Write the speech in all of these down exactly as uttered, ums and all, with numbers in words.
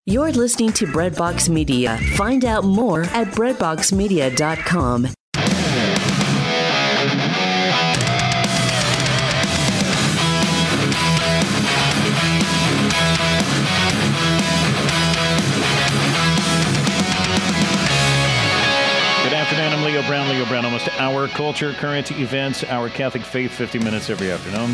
You're listening to Breadbox Media. Find out more at breadbox media dot com. Good afternoon. I'm Leo Brown. Leo Brown, almost our culture, current events, our Catholic faith, fifty minutes every afternoon.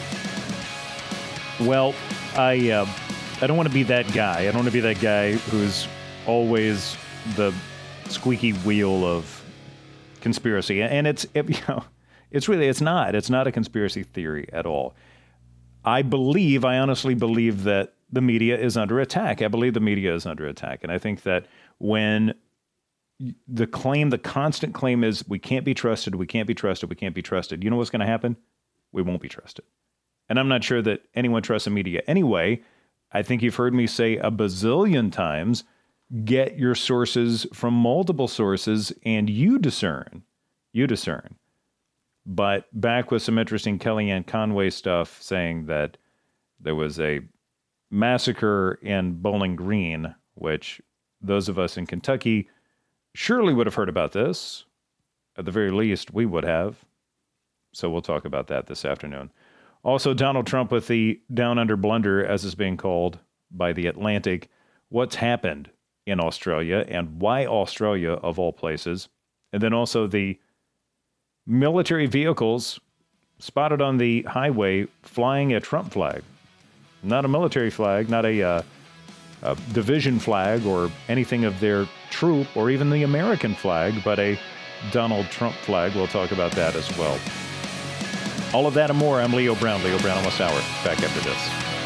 Well, I... Uh, I don't want to be that guy. I don't want to be that guy who's always the squeaky wheel of conspiracy. And it's, it, you know, it's really, it's not. It's not a conspiracy theory at all. I believe, I honestly believe that the media is under attack. I believe the media is under attack. And I think that when the claim, the constant claim is we can't be trusted, we can't be trusted, we can't be trusted, you know what's going to happen? We won't be trusted. And I'm not sure that anyone trusts the media anyway. I think you've heard me say a bazillion times, get your sources from multiple sources and you discern. You discern. But back with some interesting Kellyanne Conway stuff saying that there was a massacre in Bowling Green, which those of us in Kentucky surely would have heard about this. At the very least, we would have. So we'll talk about that this afternoon. Also, Donald Trump with the down under blunder, as is being called by The Atlantic. What's happened in Australia and why Australia, of all places. And then also the military vehicles spotted on the highway flying a Trump flag. Not a military flag, not a, uh, a division flag or anything of their troop or even the American flag, but a Donald Trump flag. We'll talk about that as well. All of that and more. I'm Leo Brown. Leo Brown, almost hour. Back after this.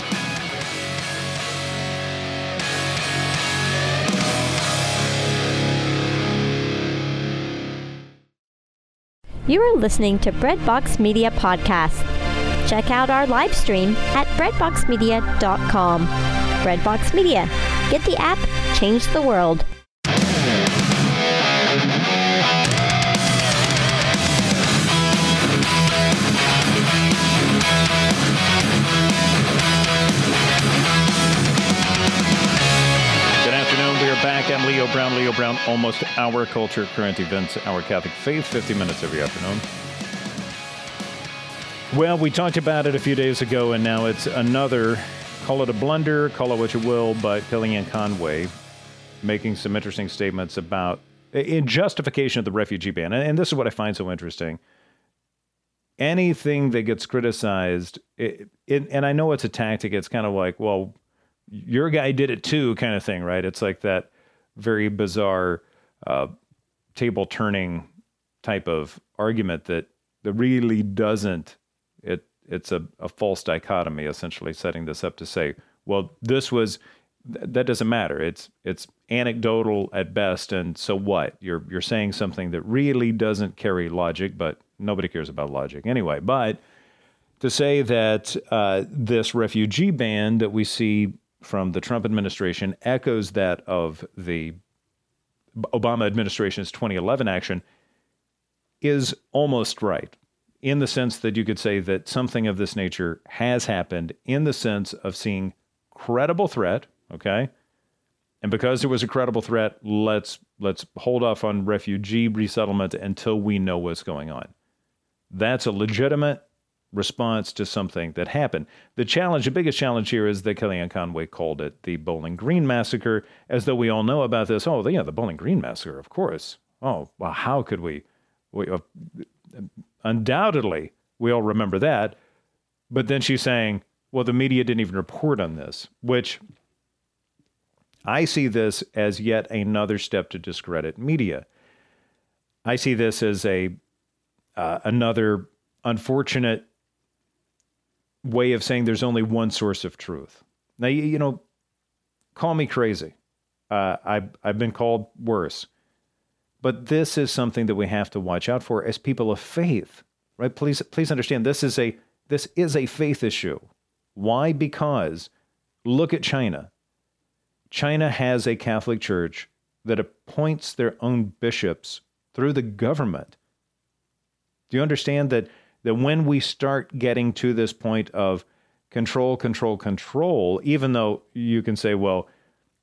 You are listening to Breadbox Media Podcast. Check out our live stream at breadbox media dot com. Breadbox Media. Get the app. Change the world. Back, I'm Leo Brown. Leo Brown, almost our culture, current events, our Catholic faith, fifty minutes every afternoon. Well, we talked about it a few days ago, and now it's another, call it a blunder, call it what you will, but Kellyanne Conway making some interesting statements about, in justification of the refugee ban. And this is what I find so interesting. Anything that gets criticized, it, it, and I know it's a tactic, it's kind of like, well, your guy did it too kind of thing, right? It's like that very bizarre uh, table turning type of argument that, that really doesn't, it it's a, a false dichotomy, essentially setting this up to say, well, this was, th- that doesn't matter. It's it's anecdotal at best, and so what? You're you're saying something that really doesn't carry logic, but nobody cares about logic anyway. But to say that uh, this refugee ban that we see from the Trump administration echoes that of the Obama administration's twenty eleven action is almost right, in the sense that you could say that something of this nature has happened in the sense of seeing credible threat, okay? And because there was a credible threat, let's let's hold off on refugee resettlement until we know what's going on. That's a legitimate response to something that happened. The challenge, the biggest challenge here is that Kellyanne Conway called it the Bowling Green massacre, as though we all know about this. Oh, yeah, the Bowling Green massacre, of course. Oh, well, how could we? we uh, undoubtedly, we all remember that. But then she's saying, well, the media didn't even report on this, which I see this as yet another step to discredit media. I see this as a uh, another unfortunate way of saying there's only one source of truth. Now, you, you know, call me crazy. Uh, I've, I've been called worse. But this is something that we have to watch out for as people of faith, right? Please, please understand, this is a this is a faith issue. Why? Because look at China. China has a Catholic Church that appoints their own bishops through the government. Do you understand that that when we start getting to this point of control, control, control, even though you can say, well,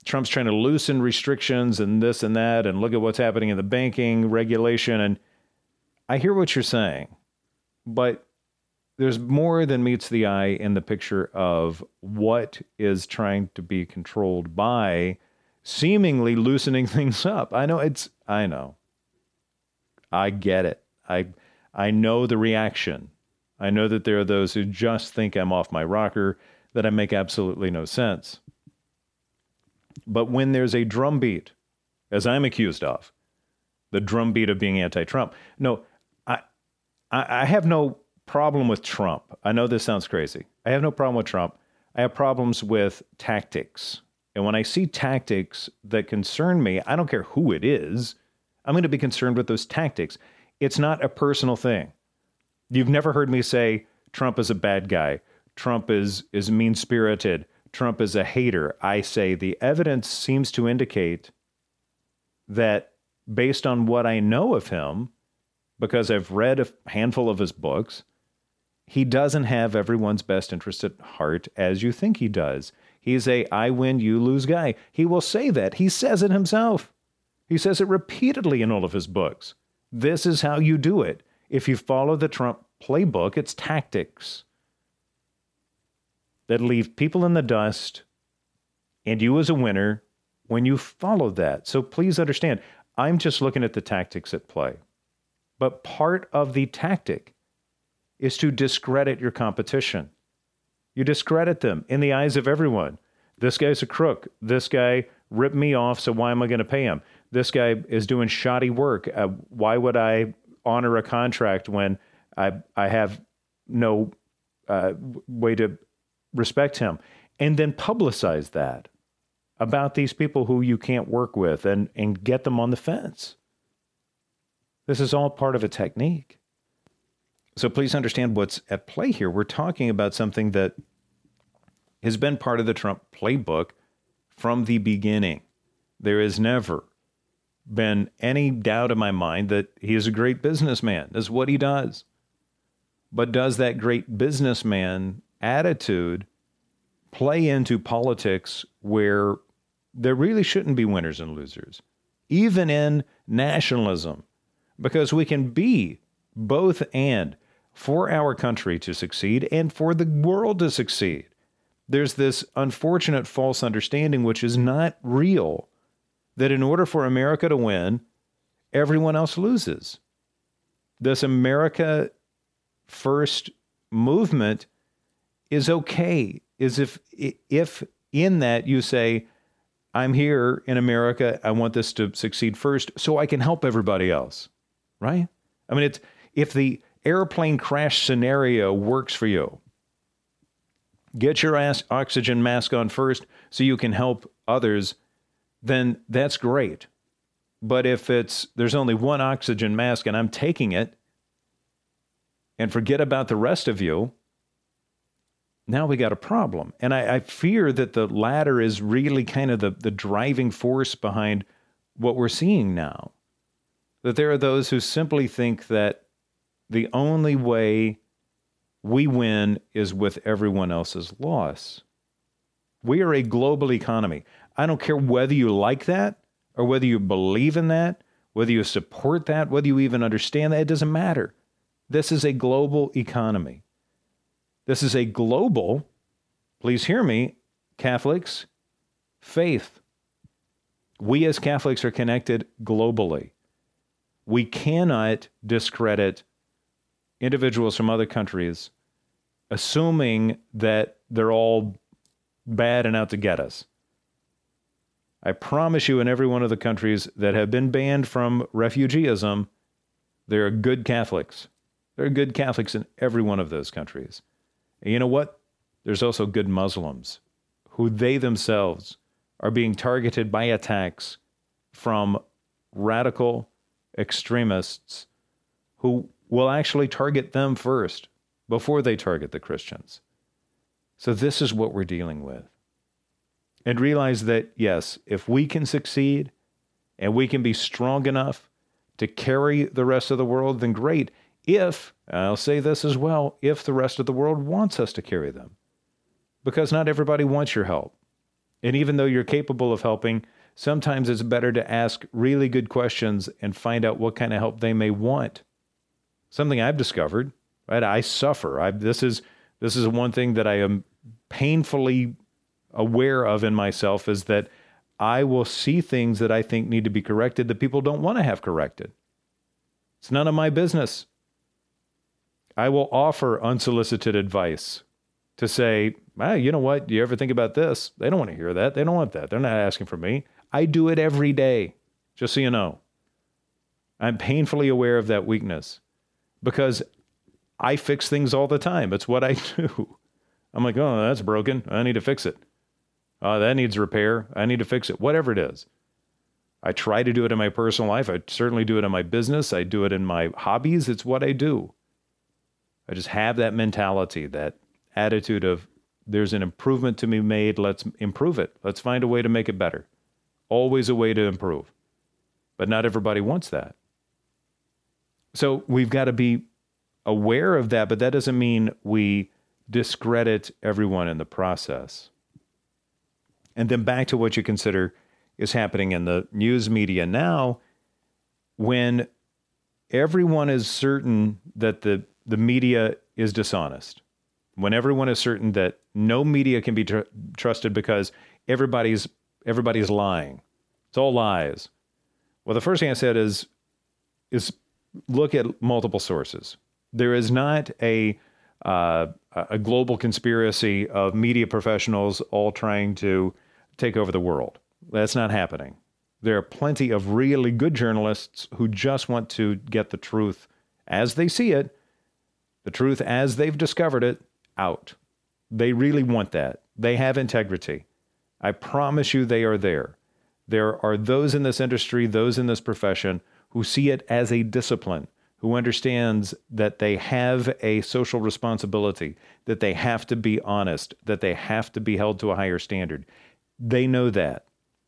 Trump's trying to loosen restrictions and this and that, and look at what's happening in the banking regulation. And I hear what you're saying, but there's more than meets the eye in the picture of what is trying to be controlled by seemingly loosening things up. I know it's, I know. I get it. I, I know the reaction. I know that there are those who just think I'm off my rocker, that I make absolutely no sense. But when there's a drumbeat, as I'm accused of, the drumbeat of being anti-Trump, no, I, I, I have no problem with Trump. I know this sounds crazy. I have no problem with Trump. I have problems with tactics. And when I see tactics that concern me, I don't care who it is, I'm going to be concerned with those tactics. It's not a personal thing. You've never heard me say Trump is a bad guy. Trump is, is mean-spirited. Trump is a hater. I say the evidence seems to indicate that based on what I know of him, because I've read a handful of his books, he doesn't have everyone's best interest at heart as you think he does. He's a I win, you lose guy. He will say that. He says it himself. He says it repeatedly in all of his books. This is how you do it. If you follow the Trump playbook, it's tactics that leave people in the dust and you as a winner when you follow that. So please understand, I'm just looking at the tactics at play. But part of the tactic is to discredit your competition. You discredit them in the eyes of everyone. This guy's a crook. This guy ripped me off, so why am I going to pay him? This guy is doing shoddy work. Uh, why would I honor a contract when I I have no uh, way to respect him? And then publicize that about these people who you can't work with and, and get them on the fence. This is all part of a technique. So please understand what's at play here. We're talking about something that has been part of the Trump playbook from the beginning. There has never been any doubt in my mind that he is a great businessman. That's what he does. But does that great businessman attitude play into politics where there really shouldn't be winners and losers, even in nationalism? Because we can be both and for our country to succeed and for the world to succeed. There's this unfortunate false understanding, which is not real, that in order for America to win, everyone else loses. This America First movement is okay, is if if in that you say, I'm here in America, I want this to succeed first so I can help everybody else, right? I mean, it's if the airplane crash scenario works for you, get your ass oxygen mask on first so you can help others, then that's great. But if it's there's only one oxygen mask and I'm taking it and forget about the rest of you, now we got a problem. And I, I fear that the latter is really kind of the, the driving force behind what we're seeing now. That there are those who simply think that the only way we win is with everyone else's loss. We are a global economy. I don't care whether you like that or whether you believe in that, whether you support that, whether you even understand that. It doesn't matter. This is a global economy. This is a global, please hear me, Catholics, faith. We as Catholics are connected globally. We cannot discredit individuals from other countries, assuming that they're all bad and out to get us. I promise you, in every one of the countries that have been banned from refugeeism, there are good Catholics. There are good Catholics in every one of those countries. And you know what? There's also good Muslims who they themselves are being targeted by attacks from radical extremists who will actually target them first before they target the Christians. So this is what we're dealing with. And realize that, yes, if we can succeed and we can be strong enough to carry the rest of the world, then great. If, I'll say this as well, if the rest of the world wants us to carry them. Because not everybody wants your help. And even though you're capable of helping, sometimes it's better to ask really good questions and find out what kind of help they may want. Something I've discovered, right? I suffer. I, this is this is one thing that I am painfully aware of in myself, is that I will see things that I think need to be corrected that people don't want to have corrected. It's none of my business. I will offer unsolicited advice to say, ah, you know what? Do you ever think about this? They don't want to hear that. They don't want that. They're not asking for me. I do it every day, just so you know. I'm painfully aware of that weakness because I fix things all the time. It's what I do. I'm like, oh, that's broken. I need to fix it. Oh, that needs repair. I need to fix it. Whatever it is. I try to do it in my personal life. I certainly do it in my business. I do it in my hobbies. It's what I do. I just have that mentality, that attitude of there's an improvement to be made. Let's improve it. Let's find a way to make it better. Always a way to improve. But not everybody wants that. So we've got to be aware of that, but that doesn't mean we discredit everyone in the process. And then back to what you consider is happening in the news media now, when everyone is certain that the, the media is dishonest, when everyone is certain that no media can be tr- trusted because everybody's everybody's lying. It's all lies. Well, the first thing I said is, is look at multiple sources. There is not a uh, a global conspiracy of media professionals all trying to take over the world. That's not happening. There are plenty of really good journalists who just want to get the truth as they see it, the truth as they've discovered it, out. They really want that. They have integrity. I promise you they are there. There are those in this industry, those in this profession, who see it as a discipline, who understands that they have a social responsibility, that they have to be honest, that they have to be held to a higher standard. They know that.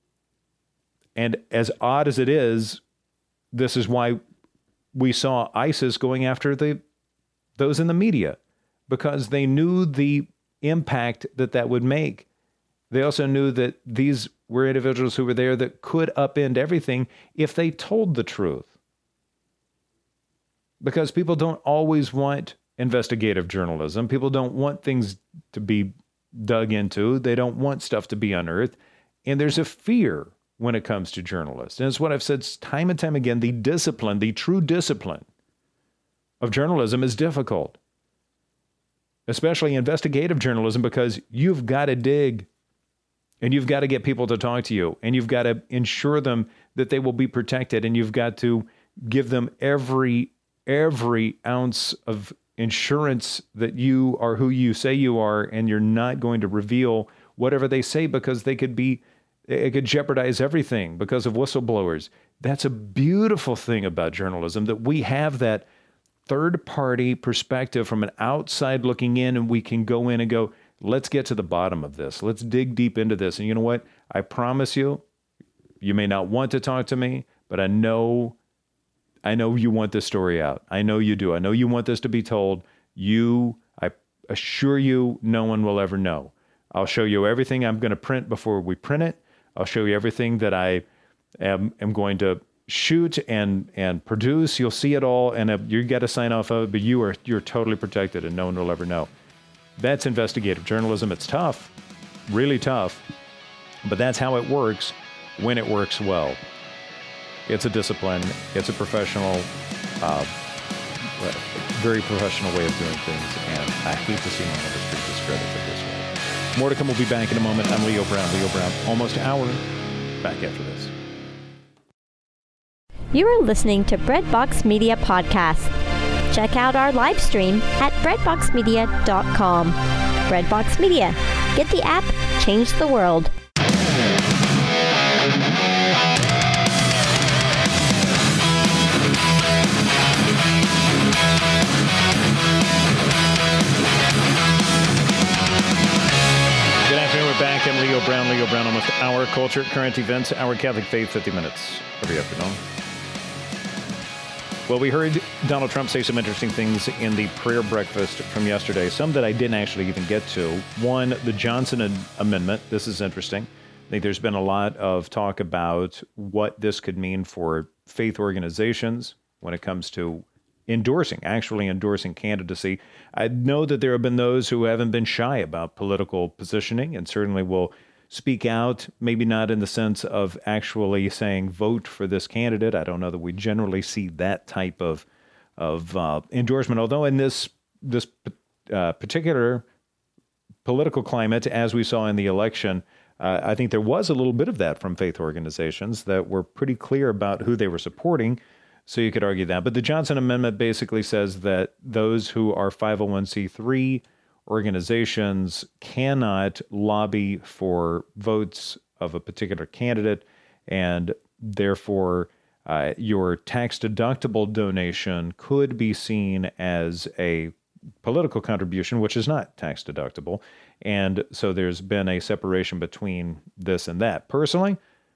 And as odd as it is, this is why we saw ISIS going after the those in the media, because they knew the impact that that would make. They also knew that these were individuals who were there that could upend everything if they told the truth. Because people don't always want investigative journalism. People don't want things to be dug into. They don't want stuff to be unearthed. And there's a fear when it comes to journalists. And it's what I've said time and time again, the discipline, the true discipline of journalism is difficult. Especially investigative journalism, because you've got to dig and you've got to get people to talk to you and you've got to ensure them that they will be protected, and you've got to give them every every ounce of insurance that you are who you say you are, and you're not going to reveal whatever they say because they could be it could jeopardize everything because of whistleblowers. That's a beautiful thing about journalism, that we have that third-party perspective from an outside looking in, and we can go in and go, let's get to the bottom of this. Let's dig deep into this. And you know what? I promise you, you may not want to talk to me, but I know, I know you want this story out. I know you do. I know you want this to be told. You, I assure you, no one will ever know. I'll show you everything I'm going to print before we print it. I'll show you everything that I am, am going to shoot and and produce. You'll see it all, and uh, you got to sign off of it, but you are you're totally protected, and no one will ever know. That's investigative journalism. It's tough, really tough, but that's how it works when it works well. It's a discipline. It's a professional, uh, very professional way of doing things, and I hate to see my industry discredited this way. More to come. We'll be back in a moment. I'm Leo Brown. Leo Brown, almost an hour. Back after this. You are listening to Breadbox Media Podcast. Check out our live stream at breadbox media dot com. Breadbox Media. Get the app, change the world. Good afternoon. We're back. I'm Leo Brown. Leo Brown, almost our culture, current events, our Catholic faith, fifty minutes every afternoon. Well, we heard Donald Trump say some interesting things in the prayer breakfast from yesterday, some that I didn't actually even get to. One, the Johnson Amendment. This is interesting. I think there's been a lot of talk about what this could mean for faith organizations when it comes to endorsing, actually endorsing candidacy. I know that there have been those who haven't been shy about political positioning and certainly will speak out, maybe not in the sense of actually saying vote for this candidate. I don't know that we generally see that type of of uh, endorsement, although in this this uh, particular political climate, as we saw in the election, uh, I think there was a little bit of that from faith organizations that were pretty clear about who they were supporting. So you could argue that. But the Johnson Amendment basically says that those who are five oh one c three organizations cannot lobby for votes of a particular candidate, and therefore uh, your tax-deductible donation could be seen as a political contribution, which is not tax-deductible. And so there's been a separation between this and that. Personally,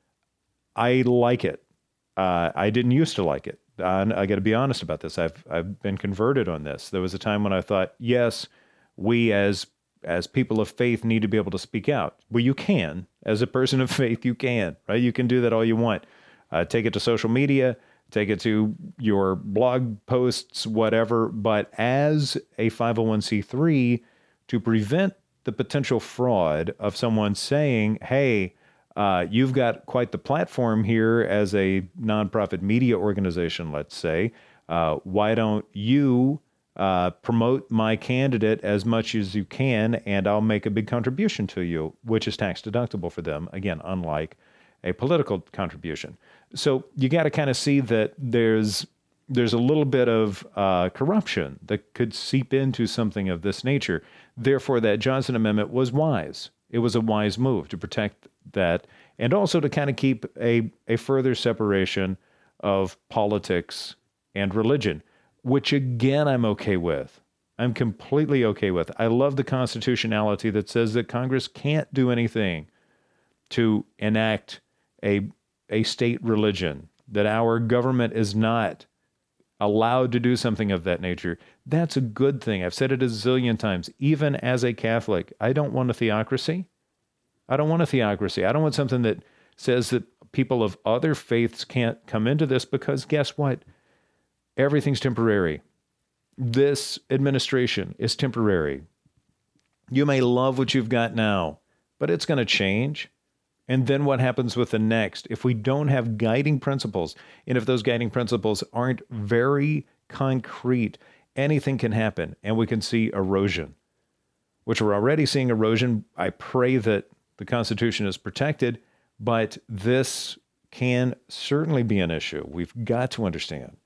I like it. Uh, I didn't used to like it. Uh, I got to be honest about this. I've I've been converted on this. There was a time when I thought, yes, we as as people of faith need to be able to speak out. Well, you can. As a person of faith, you can, right? You can do that all you want. Uh, take it to social media, take it to your blog posts, whatever. But as a five oh one c three, to prevent the potential fraud of someone saying, hey, Uh, you've got quite the platform here as a nonprofit media organization, let's say. Uh, why don't you uh, promote my candidate as much as you can, and I'll make a big contribution to you, which is tax deductible for them, again, unlike a political contribution. So you got to kind of see that there's there's a little bit of uh, corruption that could seep into something of this nature. Therefore, that Johnson Amendment was wise. It was a wise move to protect that, and also to kind of keep a, a further separation of politics and religion, which again, I'm okay with. I'm completely okay with. I love the constitutionality that says that Congress can't do anything to enact a, a state religion, that our government is not allowed to do something of that nature. That's a good thing. I've said it a zillion times. Even as a Catholic, I don't want a theocracy. I don't want a theocracy. I don't want something that says that people of other faiths can't come into this, because guess what? Everything's temporary. This administration is temporary. You may love what you've got now, but it's going to change. And then what happens with the next? If we don't have guiding principles, and if those guiding principles aren't very concrete, anything can happen, and we can see erosion, which we're already seeing erosion. I pray that the Constitution is protected, but this can certainly be an issue. We've got to understand.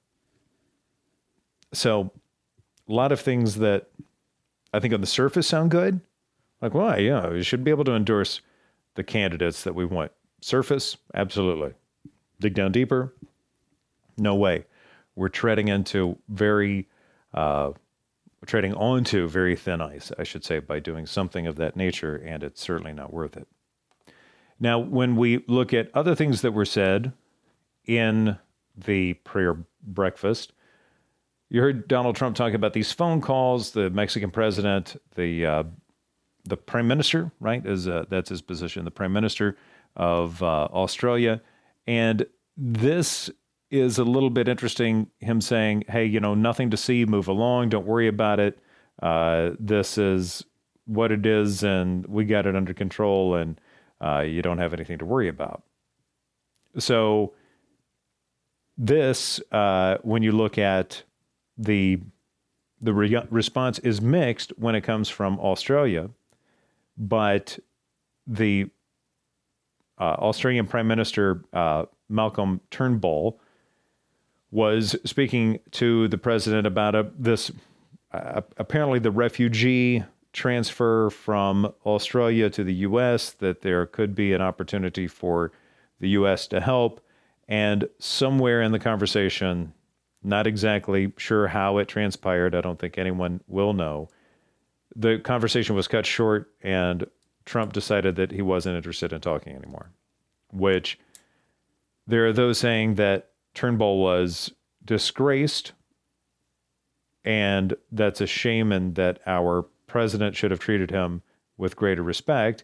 So a lot of things that I think on the surface sound good, like, well, yeah, we should be able to endorse the candidates that we want. Surface, absolutely. Dig down deeper, no way. We're treading into very, uh, we're treading onto very thin ice, I should say, by doing something of that nature, and it's certainly not worth it. Now, when we look at other things that were said in the prayer breakfast, you heard Donald Trump talk about these phone calls, the Mexican president, the uh, the prime minister, right? Is uh, that's his position, the prime minister of uh, Australia. And this is a little bit interesting, him saying, hey, you know, nothing to see, move along, don't worry about it. Uh, this is what it is, and we got it under control, and uh, you don't have anything to worry about. So this, uh, when you look at the the re- response is mixed when it comes from Australia, but the uh, Australian Prime Minister uh, Malcolm Turnbull was speaking to the president about a, this uh, apparently the refugee transfer from Australia to the U S, that there could be an opportunity for the U S to help. And somewhere in the conversation, not exactly sure how it transpired, I don't think anyone will know, the conversation was cut short, and Trump decided that he wasn't interested in talking anymore, which there are those saying that Turnbull was disgraced, and that's a shame, and that our president should have treated him with greater respect.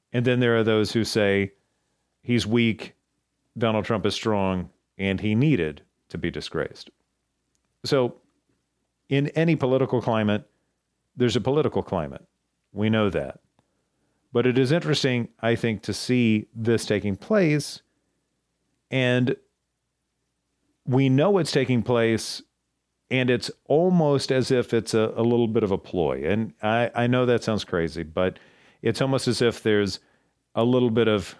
And then there are those who say he's weak, Donald Trump is strong, and he needed to be disgraced. So in any political climate, there's a political climate. We know that. But it is interesting, I think, to see this taking place. And we know it's taking place, and it's almost as if it's a, a little bit of a ploy. And I, I know that sounds crazy, but it's almost as if there's a little bit of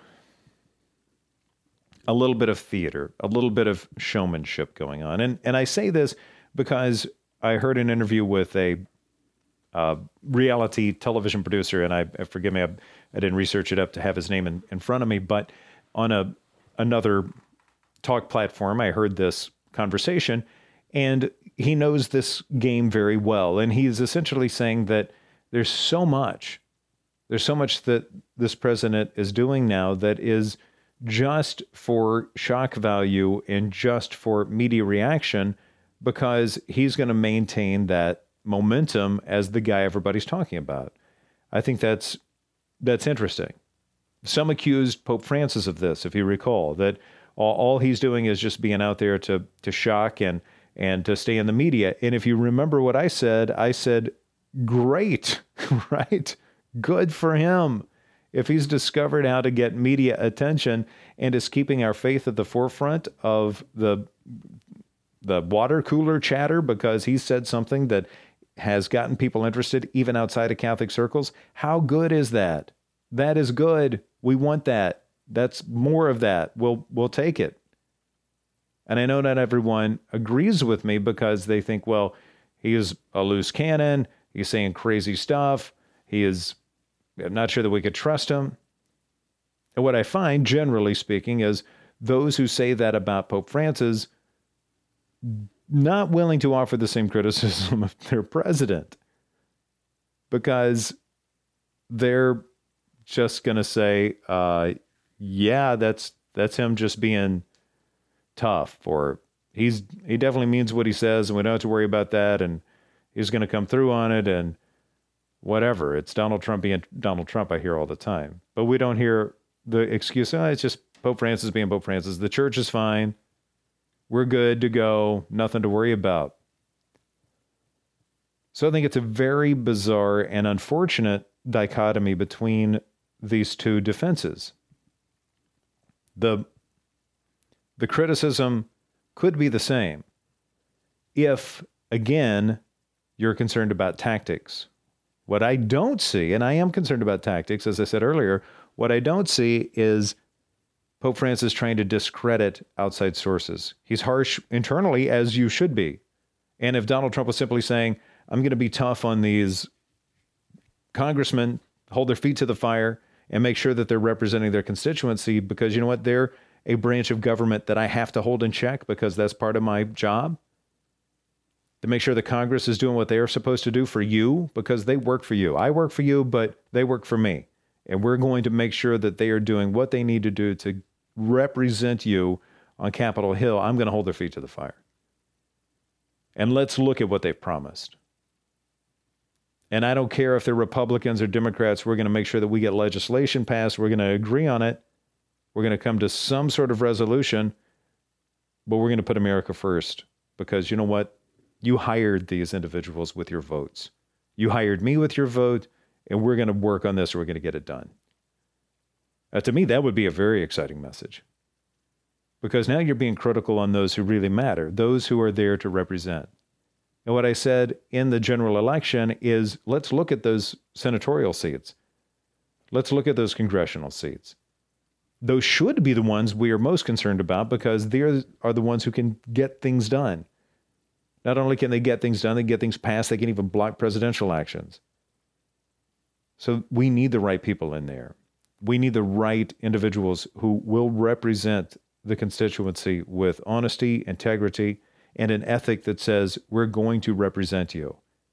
a little bit of theater, a little bit of showmanship going on. And and I say this because I heard an interview with a uh, reality television producer, and I forgive me, I, I didn't research it up to have his name in, in front of me, but on a another talk platform, I heard this conversation, and he knows this game very well. And he's essentially saying that there's so much, there's so much that this president is doing now that is just for shock value and just for media reaction, because he's going to maintain that momentum as the guy everybody's talking about. I think that's that's interesting. Some accused Pope Francis of this, if you recall, that all, all he's doing is just being out there to to shock and and to stay in the media. And if you remember what I said, I said, great, right? Good for him. If he's discovered how to get media attention and is keeping our faith at the forefront of the the water cooler chatter because he said something that has gotten people interested even outside of Catholic circles, how good is that? That is good. We want that. That's more of that. We'll we'll take it. And I know not everyone agrees with me because they think, well, he is a loose cannon. He's saying crazy stuff. He is, I'm not sure that we could trust him. And what I find, generally speaking, is those who say that about Pope Francis not willing to offer the same criticism of their president, because they're just going to say, uh, yeah, that's that's him just being tough, or he's he definitely means what he says, and we don't have to worry about that, and he's going to come through on it, and whatever. It's Donald Trump being Donald Trump, I hear all the time. But we don't hear the excuse, oh, it's just Pope Francis being Pope Francis. The church is fine. We're good to go. Nothing to worry about. So I think it's a very bizarre and unfortunate dichotomy between these two defenses. The, the criticism could be the same if, again, you're concerned about tactics. What I don't see, and I am concerned about tactics, as I said earlier, what I don't see is Pope Francis trying to discredit outside sources. He's harsh internally, as you should be. And if Donald Trump was simply saying, I'm going to be tough on these congressmen, hold their feet to the fire, and make sure that they're representing their constituency, because you know what? They're a branch of government that I have to hold in check because that's part of my job. To make sure the Congress is doing what they are supposed to do for you, because they work for you. I work for you, but they work for me. And we're going to make sure that they are doing what they need to do to represent you on Capitol Hill. I'm going to hold their feet to the fire. And let's look at what they've promised. And I don't care if they're Republicans or Democrats, we're going to make sure that we get legislation passed. We're going to agree on it. We're going to come to some sort of resolution, but we're going to put America first, because you know what? You hired these individuals with your votes. You hired me with your vote, and we're going to work on this, or we're going to get it done. Uh, to me, that would be a very exciting message, because now you're being critical on those who really matter, those who are there to represent. And what I said in the general election is, let's look at those senatorial seats. Let's look at those congressional seats. Those should be the ones we are most concerned about, because they are the ones who can get things done. Not only can they get things done, they get things passed, they can even block presidential actions. So we need the right people in there. We need the right individuals who will represent the constituency with honesty, integrity, and an ethic that says, we're going to represent you.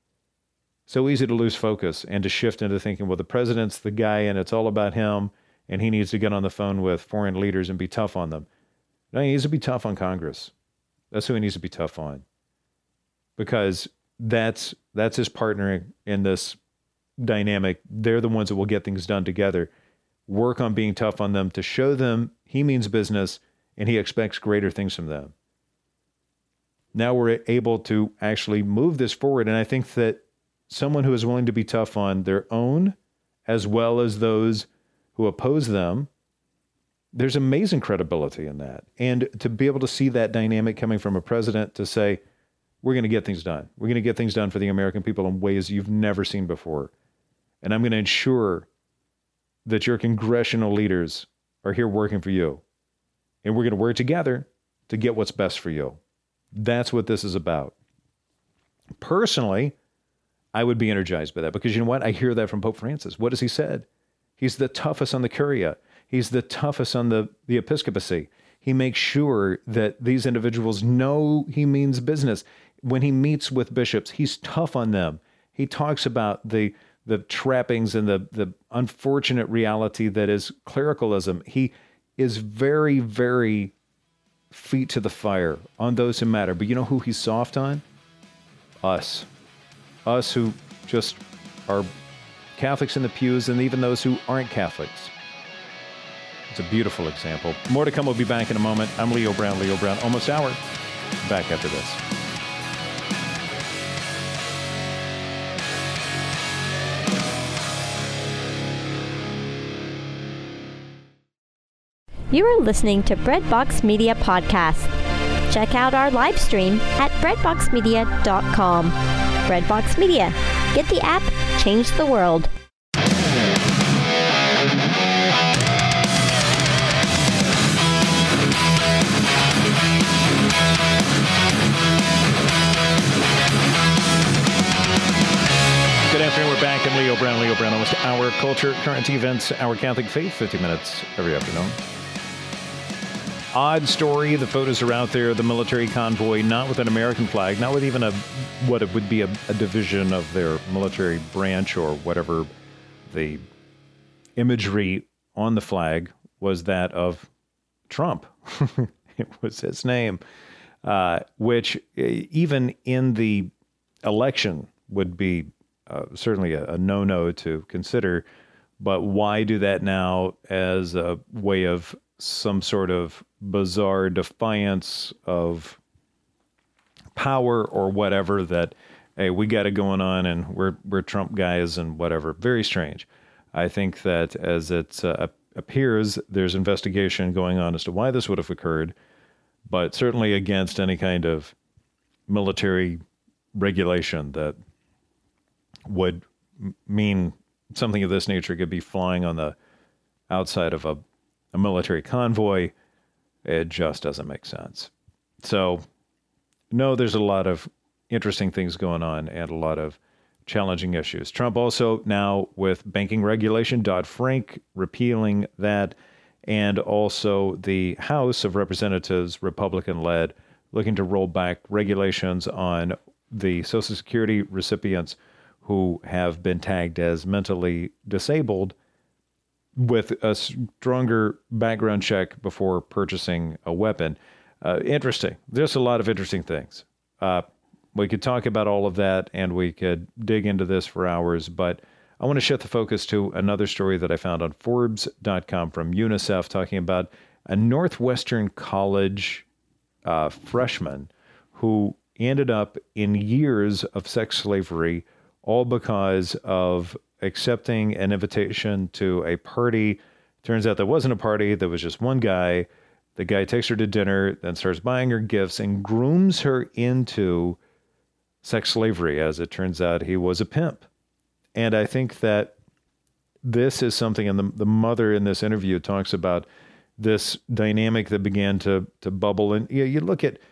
So easy to lose focus and to shift into thinking, well, the president's the guy and it's all about him, and he needs to get on the phone with foreign leaders and be tough on them. No, he needs to be tough on Congress. That's who he needs to be tough on. Because that's that's his partner in this dynamic. They're the ones that will get things done together. work on being tough on them to show them he means business and he expects greater things from them. Now we're able to actually move this forward. And I think that someone who is willing to be tough on their own, as well as those who oppose them, there's amazing credibility in that. And to be able to see that dynamic coming from a president to say, we're going to get things done. We're going to get things done for the American people in ways you've never seen before. And I'm going to ensure that your congressional leaders are here working for you. And we're going to work together to get what's best for you. That's what this is about. Personally, I would be energized by that because you know what? I hear that from Pope Francis. What has he said? He's the toughest on the Curia. He's the toughest on the, the episcopacy. He makes sure that these individuals know he means business. When he meets with bishops, he's tough on them. He talks about the the trappings and the, the unfortunate reality that is clericalism. He is very, very feet to the fire on those who matter. But you know who he's soft on? Us. Us who just are Catholics in the pews and even those who aren't Catholics. It's a beautiful example. More to come. We'll be back in a moment. I'm Leo Brown, Leo Brown, Almost Hour. Back after this. You are listening to Breadbox Media Podcast. Check out our live stream at breadbox media dot com. Breadbox Media. Get the app, change the world. Good afternoon. We're back. I'm Leo Brown, Leo Brown, Almost Hour. Culture, current events, our Catholic faith, fifty minutes every afternoon. Odd story. The photos are out there. The military convoy, not with an American flag, not with even a what it would be a, a division of their military branch or whatever. The imagery on the flag was that of Trump. It was his name, uh, which even in the election would be uh, certainly a, a no-no to consider. But why do that now as a way of some sort of bizarre defiance of power or whatever that, hey, we got it going on and we're we're Trump guys and whatever. Very strange. I think that as it uh, appears, there's investigation going on as to why this would have occurred, but certainly against any kind of military regulation that would m- mean something of this nature could be flying on the outside of a a military convoy. It just doesn't make sense. So, no, there's a lot of interesting things going on and a lot of challenging issues. Trump also now with banking regulation, Dodd-Frank, repealing that, and also the House of Representatives, Republican-led, looking to roll back regulations on the Social Security recipients who have been tagged as mentally disabled with a stronger background check before purchasing a weapon. Uh, interesting. There's a lot of interesting things. Uh, we could talk about all of that and we could dig into this for hours, but I want to shift the focus to another story that I found on Forbes dot com from UNICEF talking about a Northwestern College uh, freshman who ended up in years of sex slavery, all because of accepting an invitation to a party. Turns out there wasn't a party. There was just one guy. The guy takes her to dinner, then starts buying her gifts and grooms her into sex slavery. As it turns out, he was a pimp. And I think that this is something, and the, the mother in this interview talks about this dynamic that began to, to bubble. And you know, you look at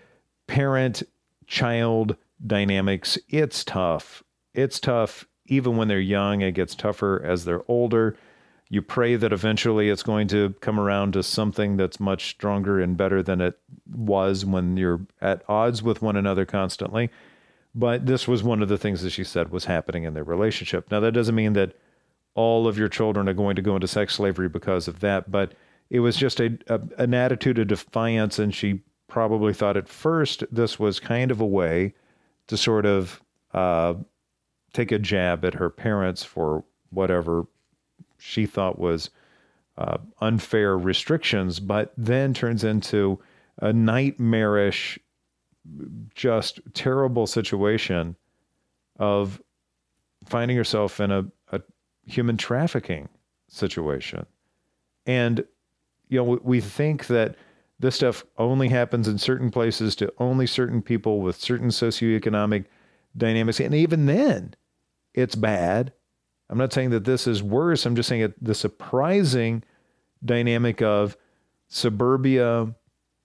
parent-child dynamics, it's tough. It's tough. Even when they're young, it gets tougher as they're older. You pray that eventually it's going to come around to something that's much stronger and better than it was when you're at odds with one another constantly. But this was one of the things that she said was happening in their relationship. Now, that doesn't mean that all of your children are going to go into sex slavery because of that, but it was just a, a an attitude of defiance, and she probably thought at first this was kind of a way to sort of uh, take a jab at her parents for whatever she thought was uh, unfair restrictions, but then turns into a nightmarish, just terrible situation of finding yourself in a, a human trafficking situation. And, you know, we think that this stuff only happens in certain places to only certain people with certain socioeconomic dynamics. And even then, it's bad. I'm not saying that this is worse. I'm just saying it, the surprising dynamic of suburbia,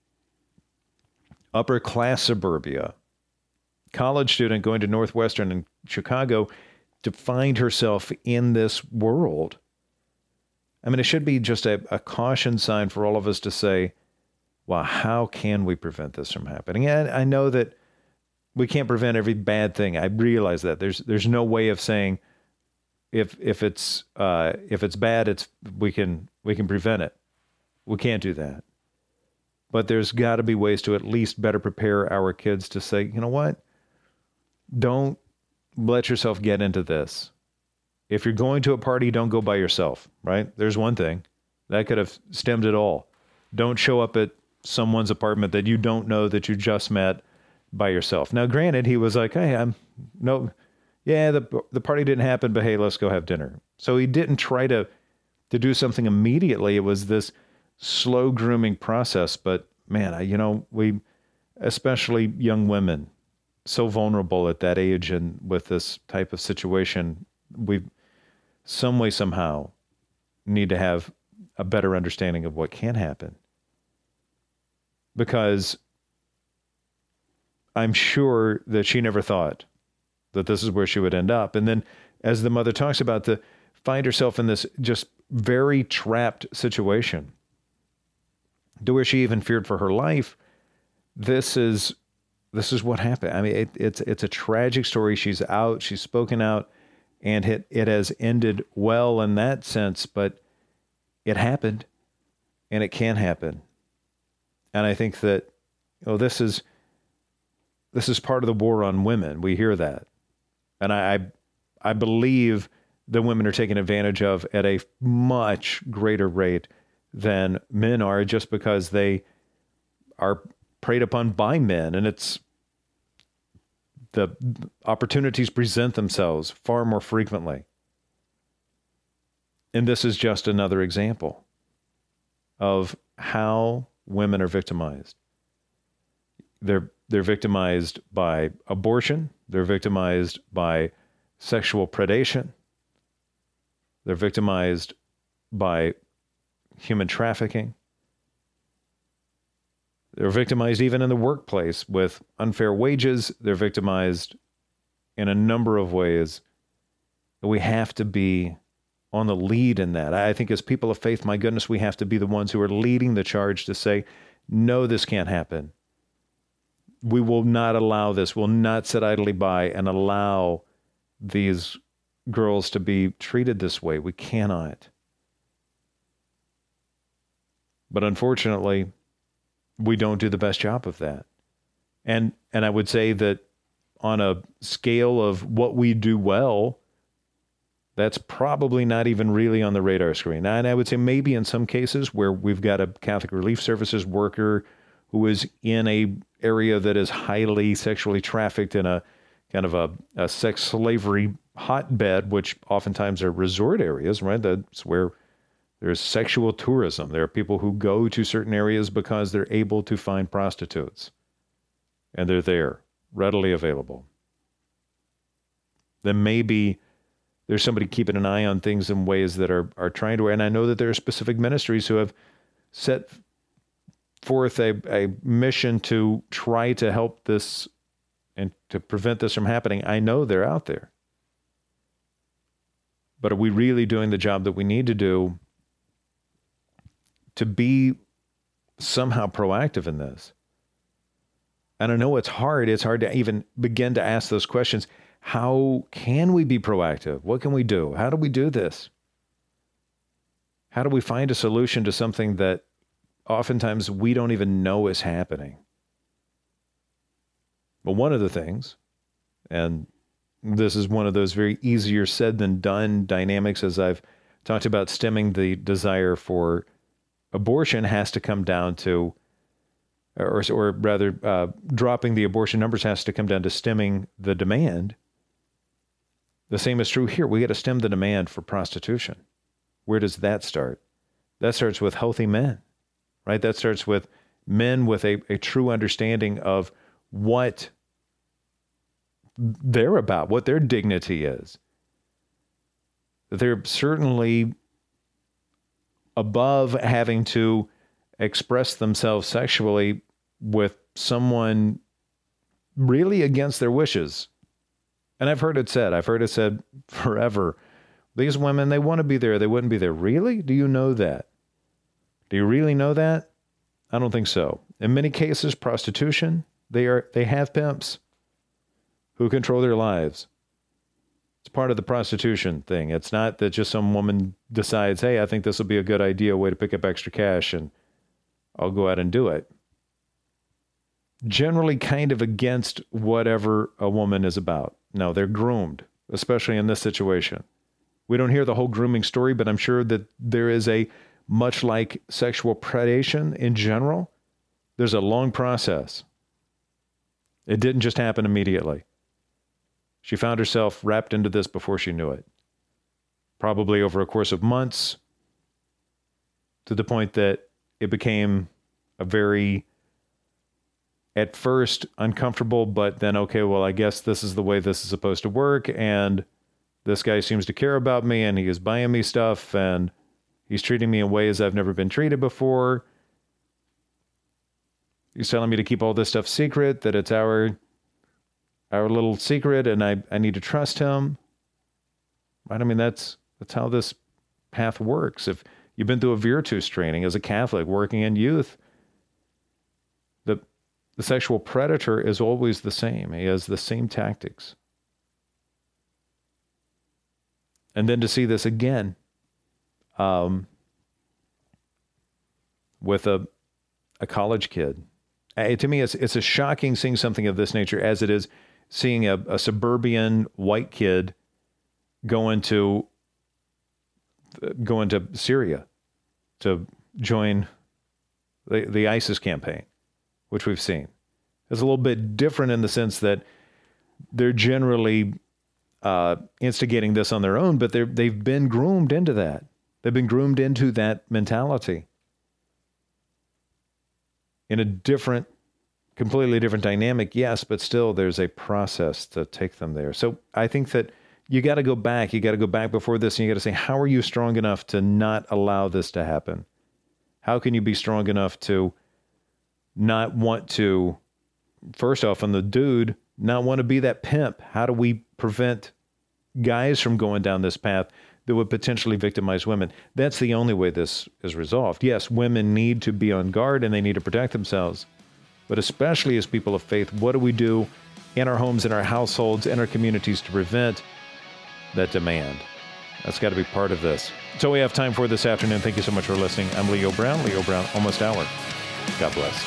upper class suburbia, college student going to Northwestern in Chicago to find herself in this world. I mean, it should be just a, a caution sign for all of us to say, well, how can we prevent this from happening? And I know that we can't prevent every bad thing. I realize that there's there's no way of saying if if it's uh, if it's bad, it's we can we can prevent it. We can't do that. But there's got to be ways to at least better prepare our kids to say, you know what? Don't let yourself get into this. If you're going to a party, don't go by yourself, right? There's one thing. That could have stemmed it all. Don't show up at someone's apartment that you don't know that you just met by yourself. Now, granted, he was like, hey, I'm no, yeah, the the party didn't happen, but hey, let's go have dinner. So he didn't try to to do something immediately. It was this slow grooming process. But man, I, you know, we, especially young women, so vulnerable at that age and with this type of situation, we some way, somehow need to have a better understanding of what can happen. Because I'm sure that she never thought that this is where she would end up. And then as the mother talks about, to find herself in this just very trapped situation to where she even feared for her life. This is, this is what happened. I mean, it, it's, it's a tragic story. She's out, she's spoken out, and it, it has ended well in that sense, but it happened and it can happen. And I think that, you know, this is, this is part of the war on women. We hear that. And I, I, I believe that women are taken advantage of at a much greater rate than men are, just because they are preyed upon by men. And it's, the opportunities present themselves far more frequently. And this is just another example of how women are victimized. They're they're victimized by abortion. They're victimized by sexual predation. They're victimized by human trafficking. They're victimized even in the workplace with unfair wages. They're victimized in a number of ways. We have to be on the lead in that. I think as people of faith, my goodness, we have to be the ones who are leading the charge to say, no, this can't happen. We will not allow this. We'll not sit idly by and allow these girls to be treated this way. We cannot. But unfortunately, we don't do the best job of that. And and I would say that on a scale of what we do well, that's probably not even really on the radar screen. And I would say maybe in some cases where we've got a Catholic Relief Services worker who is in a area that is highly sexually trafficked in a kind of a, a sex slavery hotbed, which oftentimes are resort areas, right? That's where there's sexual tourism. There are people who go to certain areas because they're able to find prostitutes. And they're there, readily available. Then maybe there's somebody keeping an eye on things in ways that are, are trying to, and I know that there are specific ministries who have set forth a, a mission to try to help this and to prevent this from happening. I know they're out there. But are we really doing the job that we need to do to be somehow proactive in this? And I know it's hard. It's hard to even begin to ask those questions. How can we be proactive? What can we do? How do we do this? How do we find a solution to something that oftentimes we don't even know is happening? Well, one of the things, and this is one of those very easier said than done dynamics as I've talked about stemming the desire for abortion has to come down to, or, or rather, uh, dropping the abortion numbers has to come down to stemming the demand. The same is true here. We got to stem the demand for prostitution. Where does that start? That starts with healthy men, right? That starts with men with a, a true understanding of what they're about, what their dignity is. They're certainly above having to express themselves sexually with someone really against their wishes. And I've heard it said, I've heard it said forever, these women, they want to be there, they wouldn't be there. Really? Do you know that? Do you really know that? I don't think so. In many cases, prostitution, they are they have pimps who control their lives. It's part of the prostitution thing. It's not that just some woman decides, hey, I think this will be a good idea, way to pick up extra cash, and I'll go out and do it. Generally kind of against whatever a woman is about. No, they're groomed, especially in this situation. We don't hear the whole grooming story, but I'm sure that there is a, much like sexual predation in general, there's a long process. It didn't just happen immediately. She found herself wrapped into this before she knew it. Probably over a course of months, to the point that it became a very, at first, uncomfortable, but then, okay, well, I guess this is the way this is supposed to work, and this guy seems to care about me, and he is buying me stuff, and he's treating me in ways I've never been treated before. He's telling me to keep all this stuff secret, that it's our our little secret, and I, I need to trust him. Right? I mean, that's that's how this path works. If you've been through a Virtus training as a Catholic working in youth, the the sexual predator is always the same. He has the same tactics. And then to see this again um, with a a college kid. Uh, to me, it's it's a shocking seeing something of this nature, as it is seeing a, a suburban white kid go into go into Syria to join the the ISIS campaign, which we've seen. It's a little bit different in the sense that they're generally uh, instigating this on their own, but they're they've been groomed into that. They've been groomed into that mentality. In a different, completely different dynamic, yes, but still there's a process to take them there. So I think that you got to go back. You got to go back before this, and you got to say, how are you strong enough to not allow this to happen? How can you be strong enough to not want to, first off, on the dude, not want to be that pimp? How do we prevent guys from going down this path that would potentially victimize women? That's the only way this is resolved. Yes, women need to be on guard and they need to protect themselves. But especially as people of faith, what do we do in our homes, in our households, in our communities to prevent that demand? That's got to be part of this. So we have time for this afternoon. Thank you so much for listening. I'm Leo Brown, Leo Brown, Almost Hour. God bless.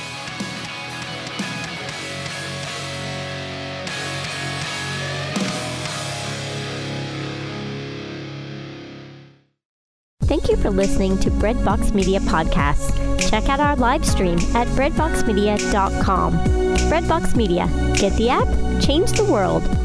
Thank you for listening to Breadbox Media Podcasts. Check out our live stream at breadbox media dot com. Breadbox Media. Get the app, change the world.